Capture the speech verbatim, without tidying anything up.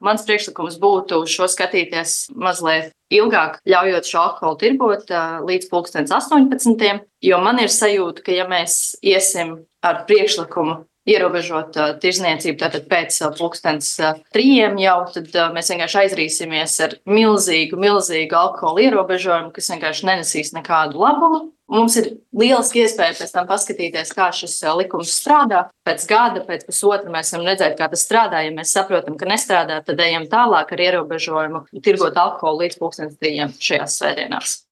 mans priekšlikums būtu šo skatīties mazliet ilgāk, ļaujot šo alkoholu tirgot līdz pulkstens astoņpadsmitiem, jo man ir sajūta, ka ja mēs iesim ar priekšlikumu ierobežot uh, tirzniecību, tātad pēc uh, pulkstens uh, trījiem jau, tad uh, mēs vienkārši aizrīsimies ar milzīgu, milzīgu alkohola ierobežojumu, kas vienkārši nenesīs nekādu labumu. Mums ir lieliski iespēja pēc tam paskatīties, kā šis uh, likums strādā. Pēc gada, pēc pusotra mēs varam redzēt, kā tas strādā. Ja mēs saprotam, ka nestrādā, tad ejam tālāk ar ierobežojumu tirgot alkoholu līdz pulkstens trījiem šajās svētdienās.